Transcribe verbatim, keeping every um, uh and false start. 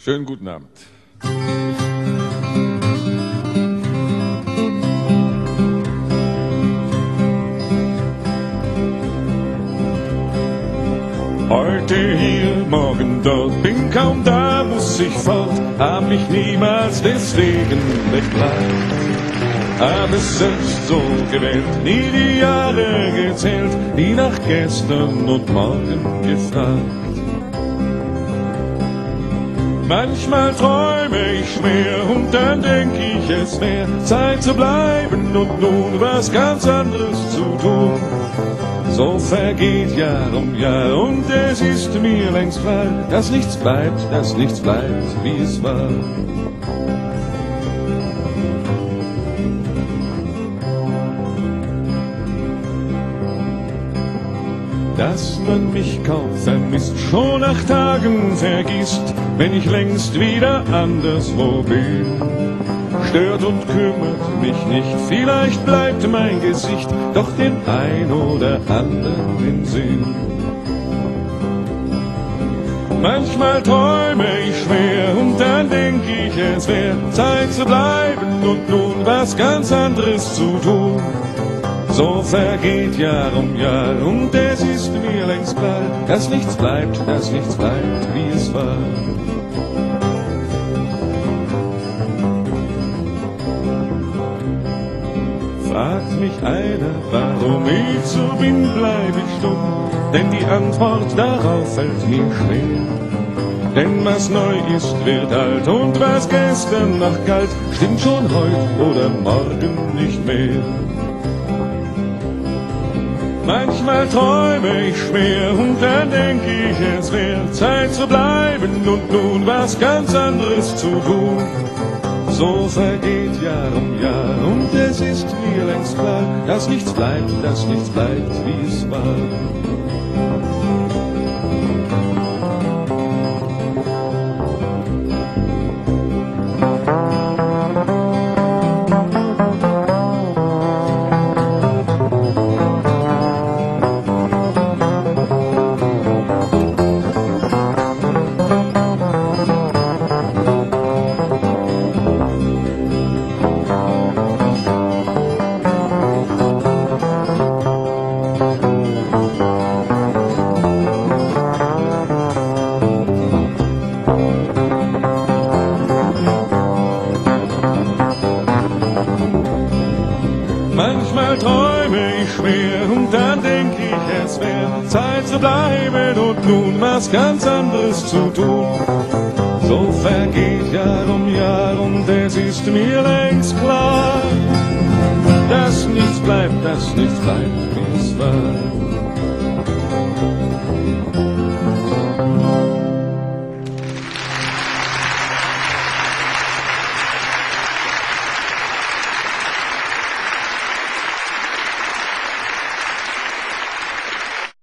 Schönen guten Abend. Heute hier, morgen dort, bin kaum da, muss ich fort, hab mich niemals deswegen beklagt. Hab es selbst so gewählt, nie die Jahre gezählt, nie nach gestern und morgen gefragt. Manchmal träume ich schwer und dann denk ich, es wär Zeit zu bleiben und nun was ganz anderes zu tun. So vergeht Jahr um Jahr und es ist mir längst klar, dass nichts bleibt, dass nichts bleibt, wie es war. Dass man mich kaum vermisst, schon nach Tagen vergisst, wenn ich längst wieder anderswo bin. Stört und kümmert mich nicht, vielleicht bleibt mein Gesicht doch den ein oder anderen im Sinn. Manchmal träume ich schwer und dann denk ich, es wär Zeit zu bleiben und nun was ganz anderes zu tun. So vergeht Jahr um Jahr und es ist mir längst klar, dass nichts bleibt, dass nichts bleibt, wie es war. Fragt mich einer, warum ich so bin, bleib ich stumm, denn die Antwort darauf fällt mir schwer. Denn was neu ist, wird alt und was gestern noch galt, stimmt schon heute oder morgen nicht mehr. Manchmal träume ich schwer und dann denk ich, es wär Zeit zu bleiben und nun was ganz anderes zu tun. So vergeht Jahr um Jahr und es ist mir längst klar, dass nichts bleibt, dass nichts bleibt, wie es war. Manchmal träume ich schwer und dann denk ich, es wär Zeit zu bleiben und nun was ganz anderes zu tun. So vergeht Jahr um Jahr und es ist mir längst klar, dass nichts bleibt, dass nichts bleibt, wie es war.